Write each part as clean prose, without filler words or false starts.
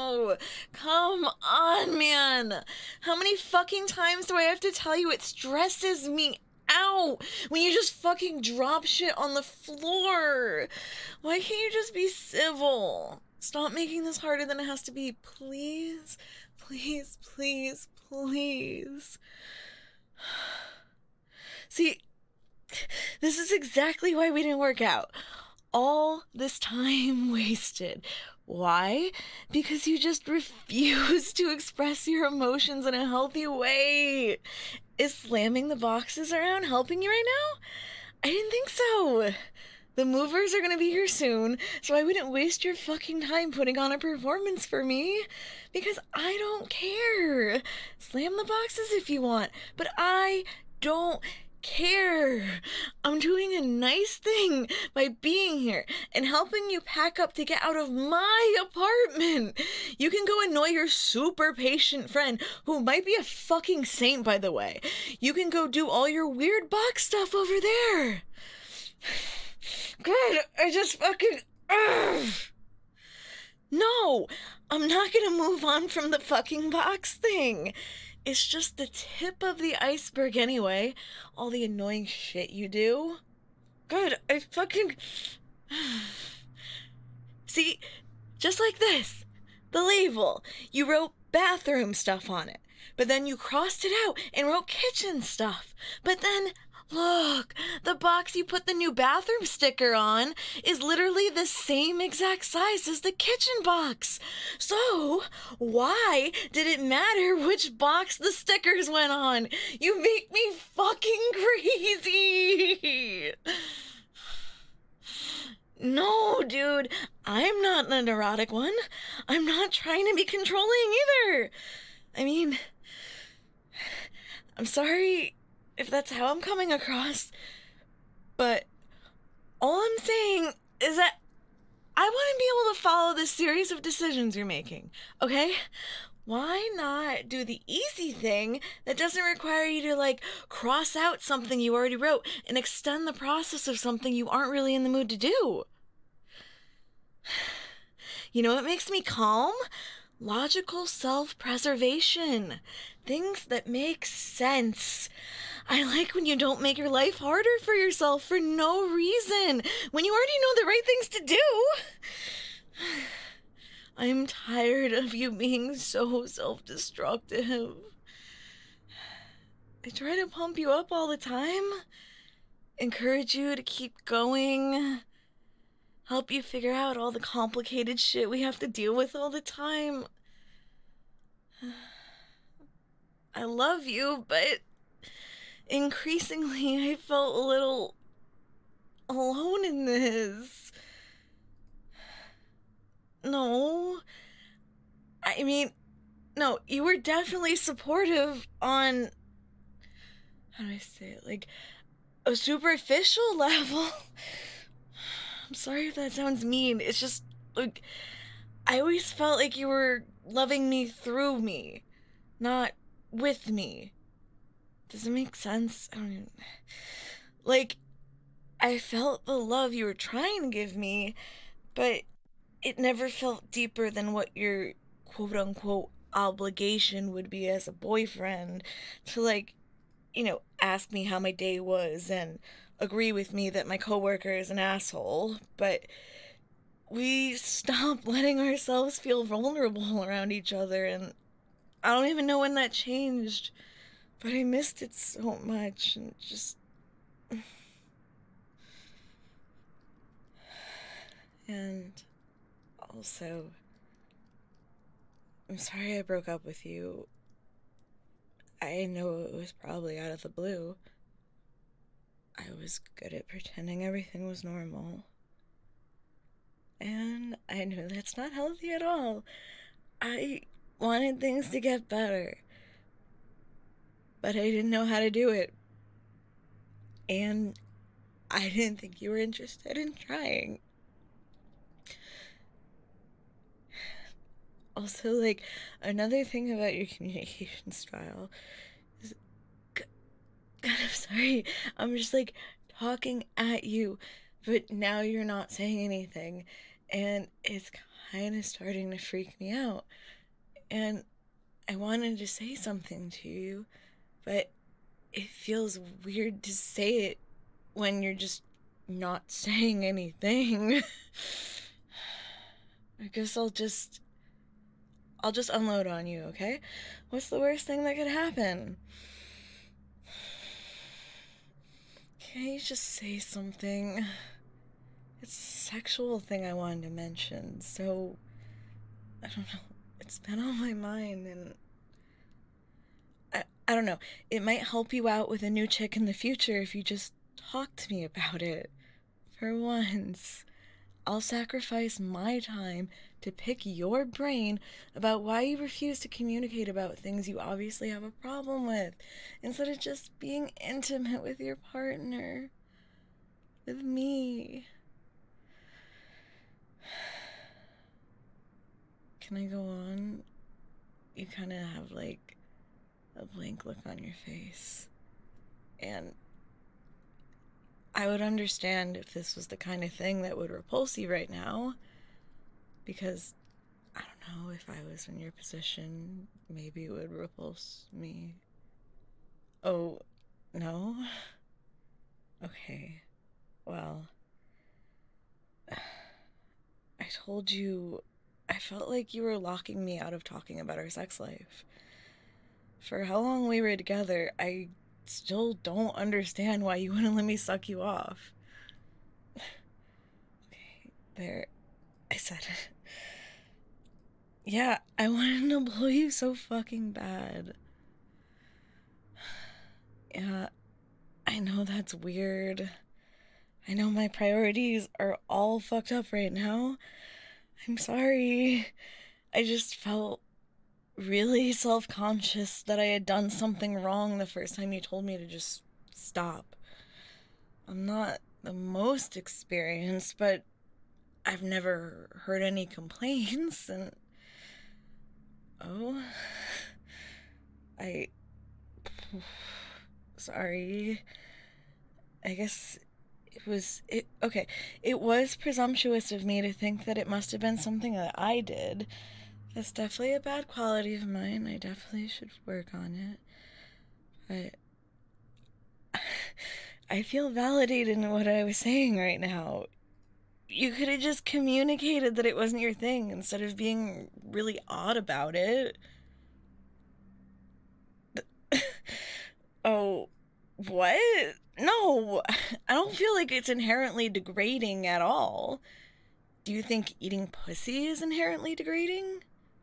now. Come on, man. How many fucking times do I have to tell you it stresses me out when you just fucking drop shit on the floor? Why can't you just be civil? Stop making this harder than it has to be. Please, please, please, please. See, this is exactly why we didn't work out. All this time wasted. Why? Because you just refuse to express your emotions in a healthy way. Is slamming the boxes around helping you right now? I didn't think so. The movers are gonna be here soon, so I wouldn't waste your fucking time putting on a performance for me. Because I don't care. Slam the boxes if you want, but I don't care. I'm doing a nice thing by being here and helping you pack up to get out of my apartment. You can go annoy your super patient friend, who might be a fucking saint, by the way. You can go do all your weird box stuff over there. God, I just fucking... Ugh. No, I'm not gonna move on from the fucking box thing. It's just the tip of the iceberg anyway. All the annoying shit you do. God, I fucking... See, just like this. The label. You wrote bathroom stuff on it. But then you crossed it out and wrote kitchen stuff. But then... Look, the box you put the new bathroom sticker on is literally the same exact size as the kitchen box. So, why did it matter which box the stickers went on? You make me fucking crazy. No, dude, I'm not the neurotic one. I'm not trying to be controlling either. I mean, I'm sorry if that's how I'm coming across, but all I'm saying is that I want to be able to follow this series of decisions you're making, okay? Why not do the easy thing that doesn't require you to, like, cross out something you already wrote and extend the process of something you aren't really in the mood to do? You know what makes me calm? Logical self-preservation. Things that make sense. I like when you don't make your life harder for yourself for no reason, when you already know the right things to do. I'm tired of you being so self-destructive. I try to pump you up all the time, encourage you to keep going, help you figure out all the complicated shit we have to deal with all the time. I love you, but increasingly I felt a little alone in this. No, I mean, no, you were definitely supportive on, how do I say it, like, a superficial level. I'm sorry if that sounds mean. It's just, like, I always felt like you were loving me through me, not with me. Does it make sense? I don't even... Like, I felt the love you were trying to give me, but it never felt deeper than what your quote-unquote obligation would be as a boyfriend to, like, you know, ask me how my day was and agree with me that my coworker is an asshole, but we stopped letting ourselves feel vulnerable around each other, and I don't even know when that changed, but I missed it so much, and just... And also, I'm sorry I broke up with you. I know it was probably out of the blue. I was good at pretending everything was normal. And I know that's not healthy at all. I wanted things to get better, but I didn't know how to do it. And I didn't think you were interested in trying. Also, like, another thing about your communication style is... God, I'm sorry. I'm just, like, talking at you, but now you're not saying anything. and it's kind of starting to freak me out. And I wanted to say something to you, but it feels weird to say it when you're just not saying anything. I guess I'll just unload on you, okay? What's the worst thing that could happen? Can't you just say something? It's a sexual thing I wanted to mention, so I don't know. It's been on my mind, and I don't know. It might help you out with a new chick in the future if you just talk to me about it. For once, I'll sacrifice my time to pick your brain about why you refuse to communicate about things you obviously have a problem with, instead of just being intimate with your partner. With me. Can I go on? You kind of have like a blank look on your face. And I would understand if this was the kind of thing that would repulse you right now. Because, I don't know, if I was in your position, maybe it would repulse me. Oh, no? Okay. Well, I told you I felt like you were locking me out of talking about our sex life. For how long we were together, I still don't understand why you wouldn't let me suck you off. Okay, there. I said it. Yeah, I wanted to blow you so fucking bad. Yeah, I know that's weird. I know my priorities are all fucked up right now. I'm sorry. I just felt really self conscious that I had done something wrong the first time you told me to just stop. I'm not the most experienced, but I've never heard any complaints, and. Oh. I. Sorry. I guess it was. Okay. It was presumptuous of me to think that it must have been something that I did. That's definitely a bad quality of mine. I definitely should work on it. But I feel validated in what I was saying right now. You could have just communicated that it wasn't your thing instead of being really odd about it. Oh, what? No, I don't feel like it's inherently degrading at all. Do you think eating pussy is inherently degrading?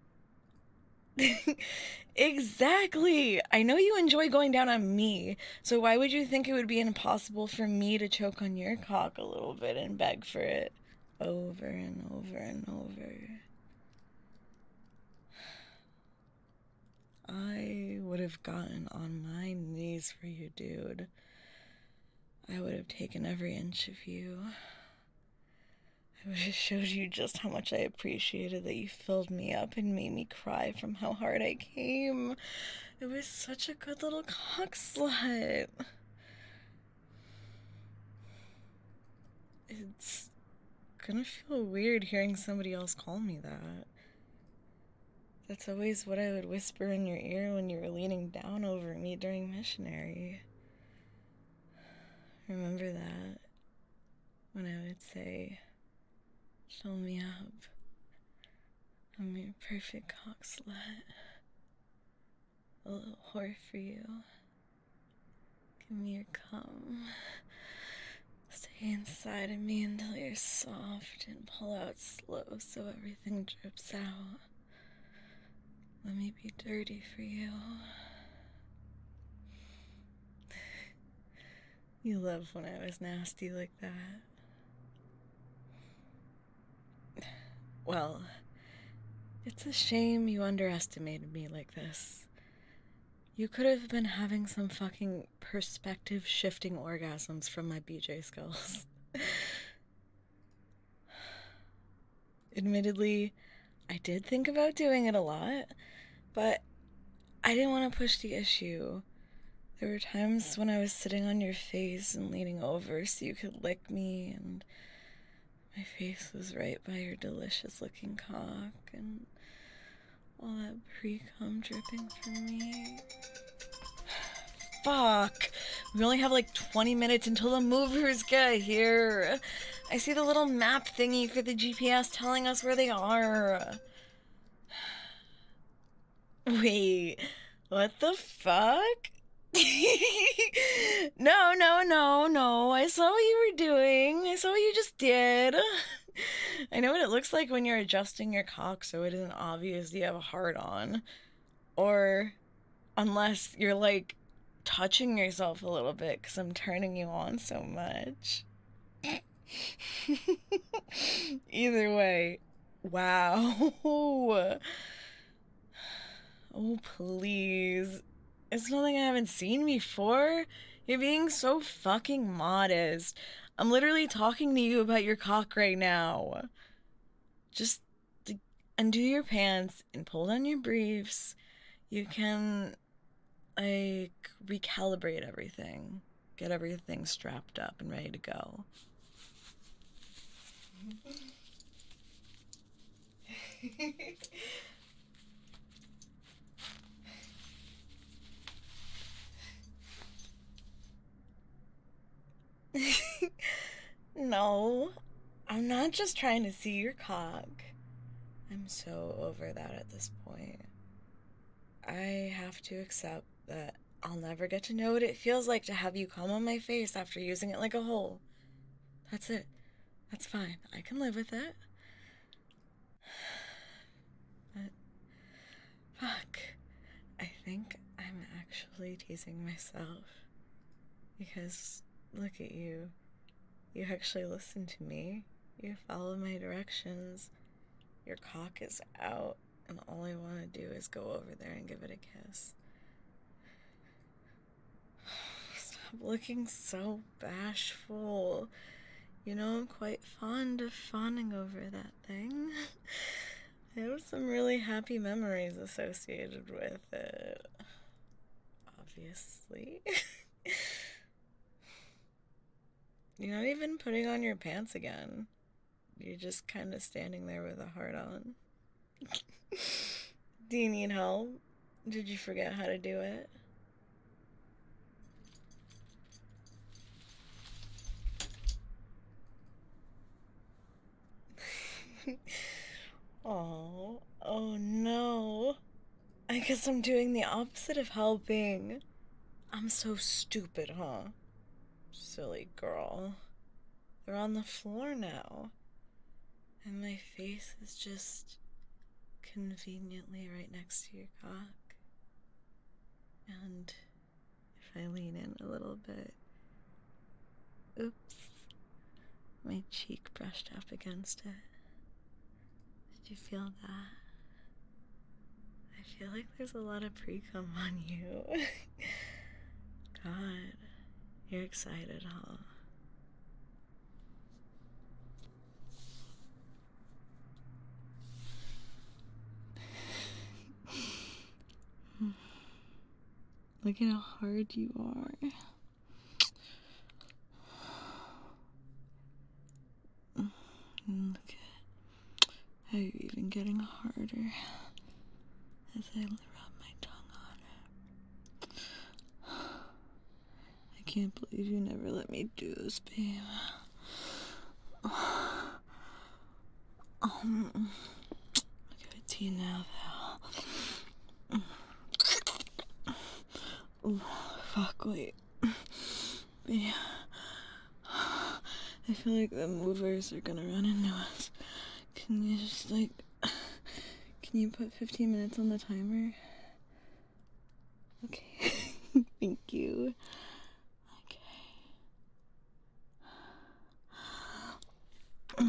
Exactly. I know you enjoy going down on me, so why would you think it would be impossible for me to choke on your cock a little bit and beg for it over and over and over? I would have gotten on my knees for you, dude. I would have taken every inch of you. I would have showed you just how much I appreciated that you filled me up and made me cry from how hard I came. It was such a good little cock slut. It's gonna feel weird hearing somebody else call me that. That's always what I would whisper in your ear when you were leaning down over me during missionary. Remember that? When I would say, fill me up. I'm your perfect cock slut. A little whore for you. Give me your cum. Stay inside of me until you're soft and pull out slow so everything drips out. Let me be dirty for you. You loved when I was nasty like that. Well, it's a shame you underestimated me like this. You could have been having some fucking perspective shifting orgasms from my BJ skills. Admittedly, I did think about doing it a lot, but I didn't want to push the issue. There were times when I was sitting on your face and leaning over so you could lick me, and My face was right by your delicious looking cock and all that pre-cum dripping from me. Fuck! We only have like 20 minutes until the movers get here. I see the little map thingy for the GPS telling us where they are. Wait, what the fuck? No, no, no, no. I saw what you were doing. I saw what you just did. I know what it looks like when you're adjusting your cock so it isn't obvious you have a hard on. Or unless you're like touching yourself a little bit because I'm turning you on so much. Either way, wow. Oh, please. It's nothing I haven't seen before. You're being so fucking modest. I'm literally talking to you about your cock right now. Just undo your pants and pull down your briefs. You can, like, recalibrate everything. Get everything strapped up and ready to go. No, I'm not just trying to see your cock. I'm so over that at this point. I have to accept that I'll never get to know what it feels like to have you come on my face after using it like a hole. That's it. That's fine. I can live with it. But, fuck. I think I'm actually teasing myself. Because, look at you. You actually listen to me. You follow my directions. Your cock is out, and all I want to do is go over there and give it a kiss. Stop looking so bashful. You know, I'm quite fond of fawning over that thing. I have some really happy memories associated with it. Obviously. You're not even putting on your pants again. You're just kind of standing there with a heart on. Do you need help? Did you forget how to do it? Oh no. I guess I'm doing the opposite of helping. I'm so stupid, huh? Silly girl. They're on the floor now. And my face is just conveniently right next to your cock. And if I lean in a little bit, oops, my cheek brushed up against it. Did you feel that? I feel like there's a lot of pre-cum on you. God, you're excited, huh? Look at how hard you are. Look at how you're even getting harder as I rub my tongue on it. I can't believe you never let me do this, babe. I'll give it to you now, though. Oh, fuck, wait. Yeah. I feel like the movers are gonna run into us. Can you just, like... Can you put 15 minutes on the timer? Okay. Thank you. Okay.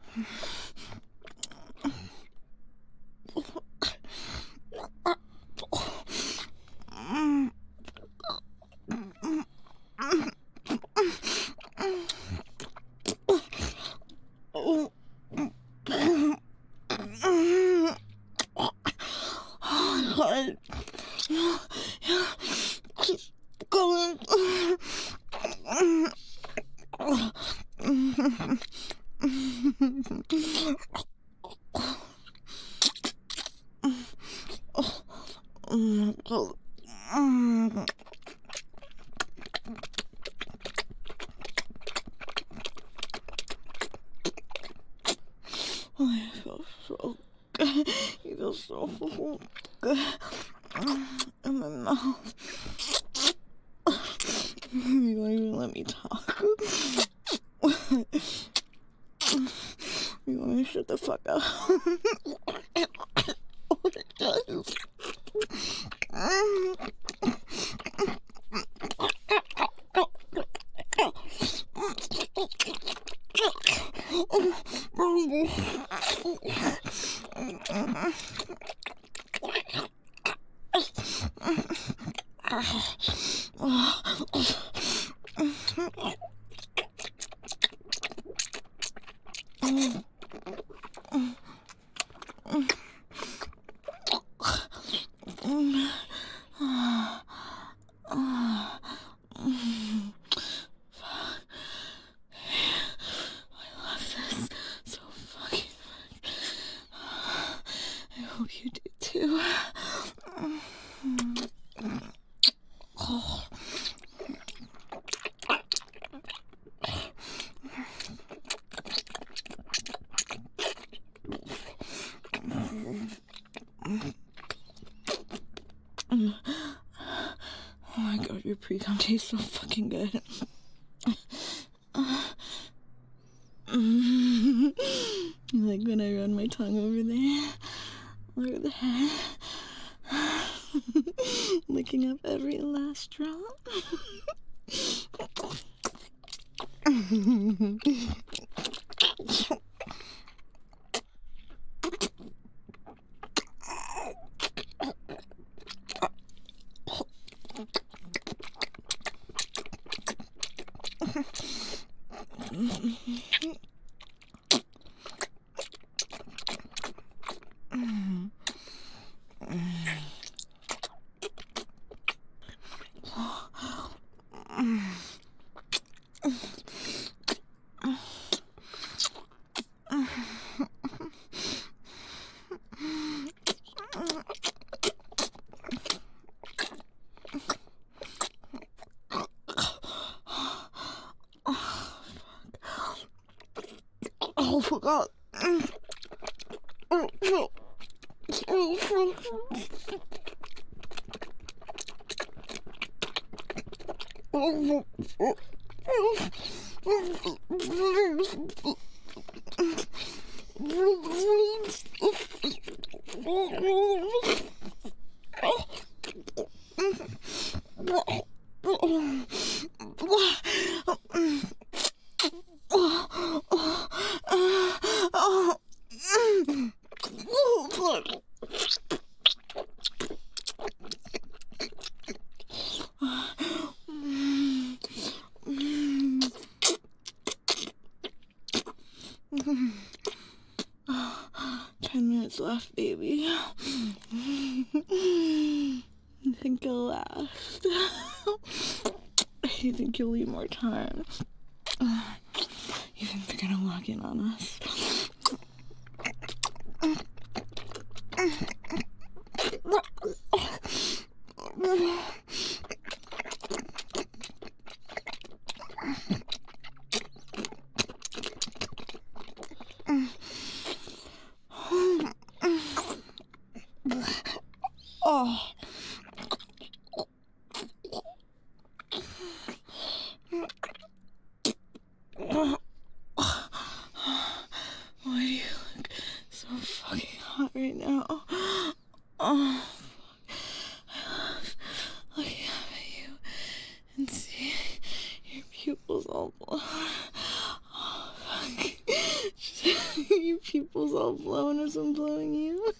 God. Keep going. Oh my God. I feel so good. You feel so good in my mouth. You don't even let me talk. You want me to shut the fuck up? What it does. I hope you do too. Oh. Oh my God, your pre-com tastes so fucking good. You like when I run my tongue over there? Over the head? Licking up every last drop? Oh, God. Left, baby. You think you'll last? You think you'll need more time? You think they're gonna walk in on us? Oh. Why do you look so fucking hot right now? Oh, I love looking up at you and seeing your pupils all blown. Oh, fuck. your pupils all blown as I'm blowing you.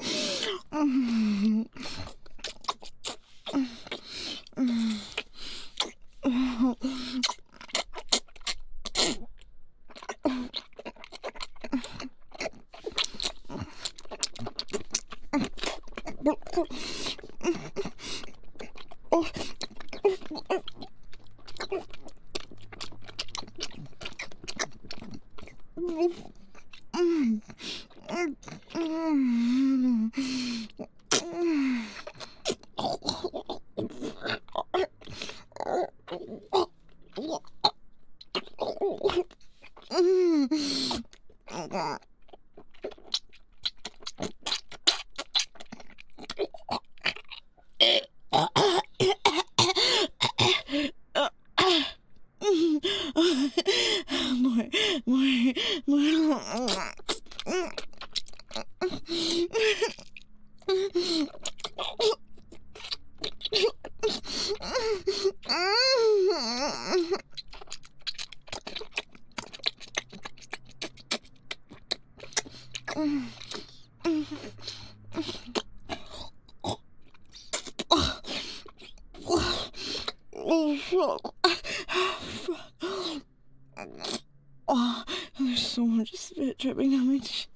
Oh, there's so much spit dripping down my chin.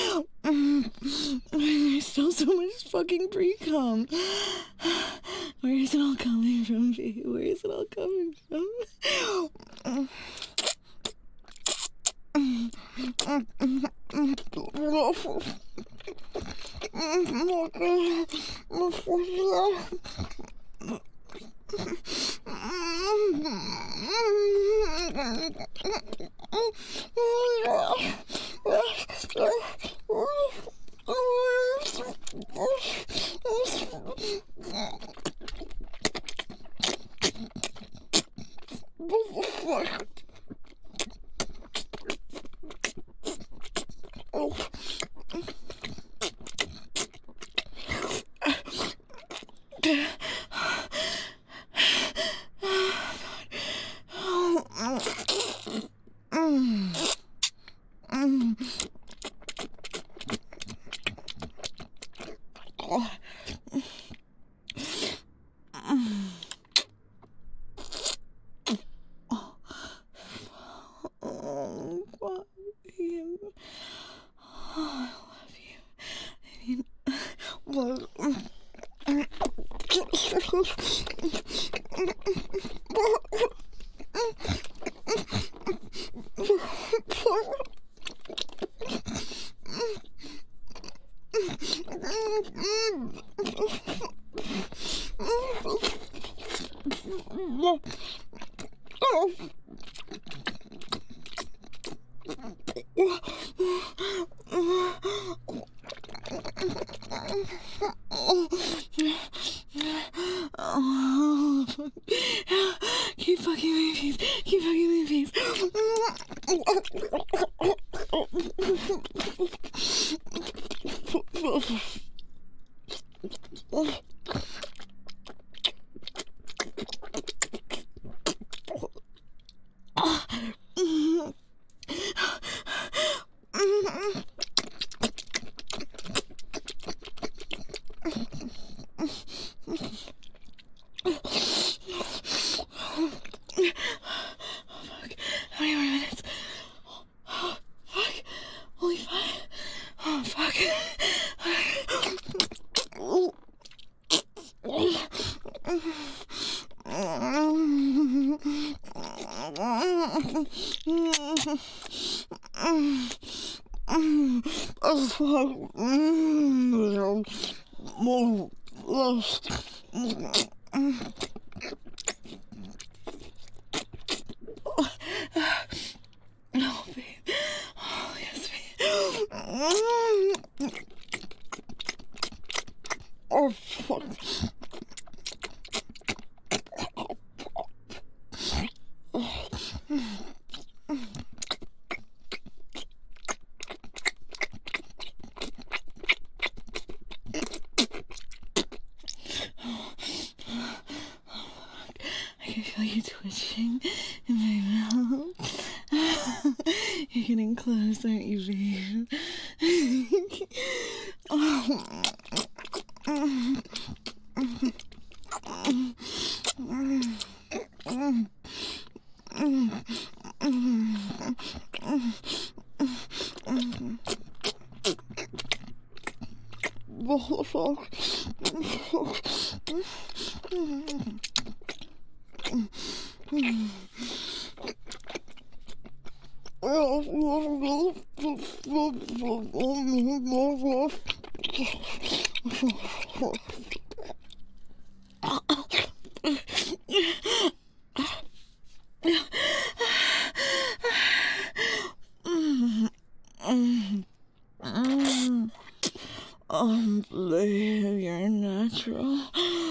There's still so much fucking pre-cum. Where is it all coming from, V? Where is it all coming from? Keep fucking my face. Keep fucking my face. No, babe. Oh, yes, babe. Oh, fuck. I can feel you twitching in my mouth. You're getting close, aren't you, babe? Babe, you're natural.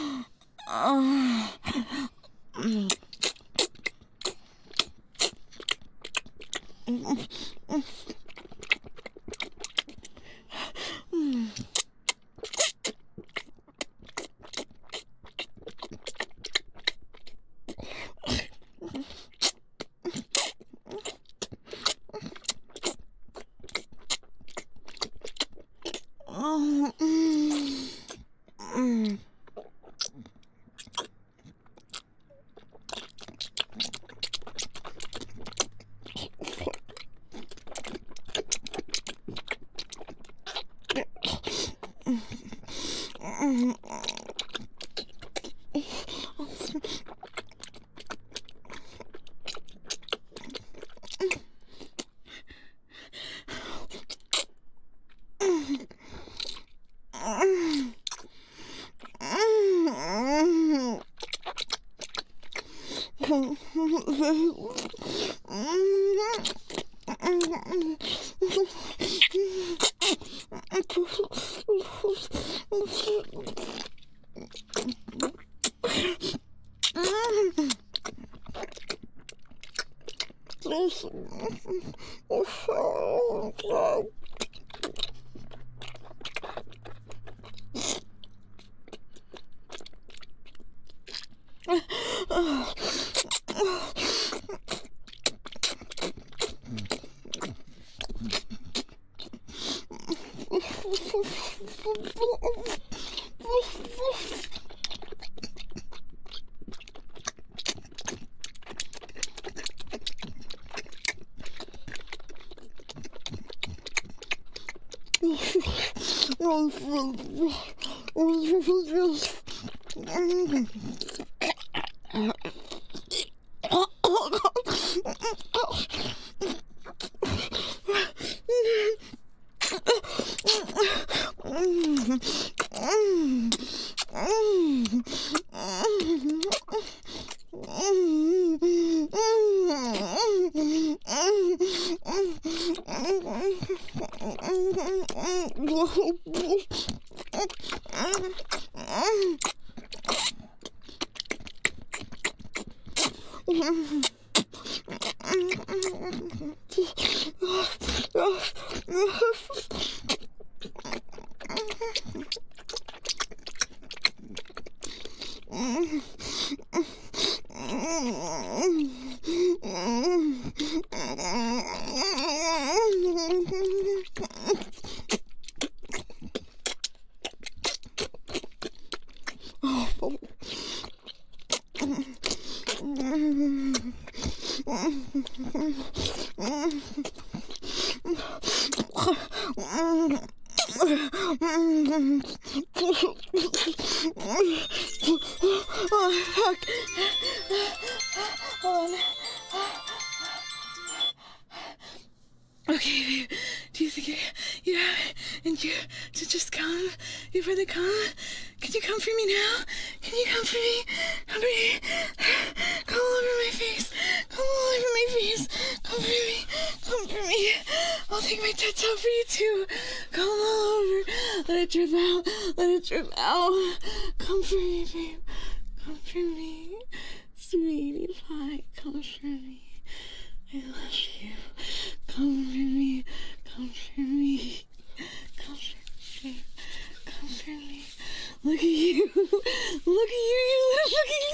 Oh, fuck. Hold on. Okay, babe. Do you think you have it in you to just come? You further come? Can you come for me now? Can you come for me? Come for me. Come all over my face. Come all over my face. Come for me. Come for me. I'll take my tits out for you too. Come all over. Let it drip out. Let it drip out. Come for me, babe. Come for me. Sweetie pie. Come for me. I love you. Come for me. Come for me. Come for me. Come for me. Look at you. Look at you, you little fucking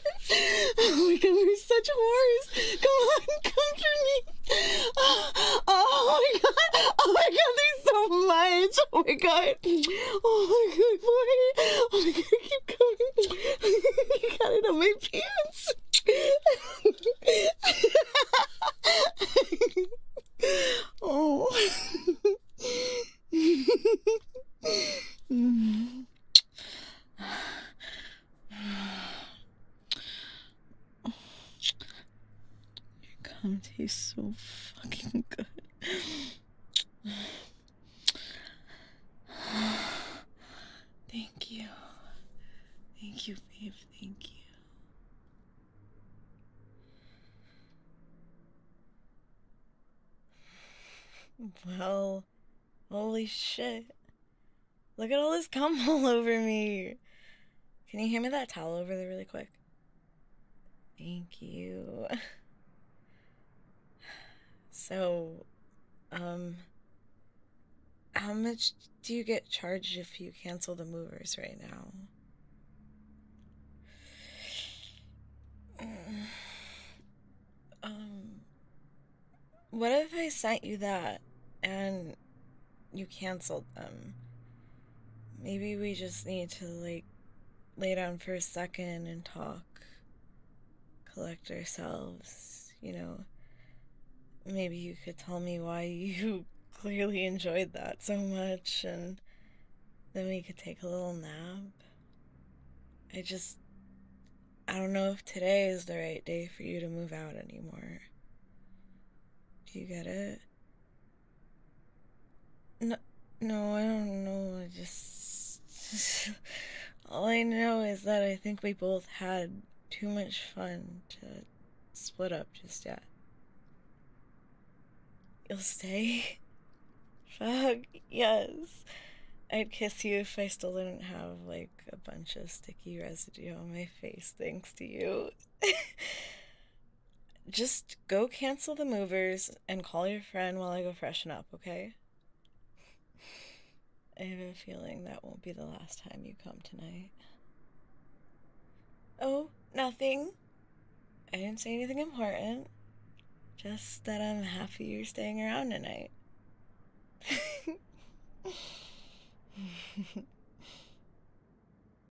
whore. Oh my god, we're such whores. Come on, come for me. Oh, bitch. Oh my god. Oh my god, boy. Oh my god, keep going. You got it on my pants. Oh. Your cum tastes so fucking good. Thank you. Thank you, babe. Thank you. Well, holy shit. Look at all this cum all over me. Can you hand me that towel over there really quick? Thank you. So, how much do you get charged if you cancel the movers right now? What if I sent you that and you canceled them? Maybe we just need to, like, lay down for a second and talk, collect ourselves, you know? Maybe you could tell me why you clearly enjoyed that so much, and then we could take a little nap. I don't know if today is the right day for you to move out anymore. Do you get it? No, no, I don't know. All I know is that I think we both had too much fun to split up just yet. You'll stay? Fuck, yes. I'd kiss you if I still didn't have, like, a bunch of sticky residue on my face thanks to you. Just go cancel the movers and call your friend while I go freshen up, okay? I have a feeling that won't be the last time you come tonight. Oh, nothing. I didn't say anything important. Just that I'm happy you're staying around tonight.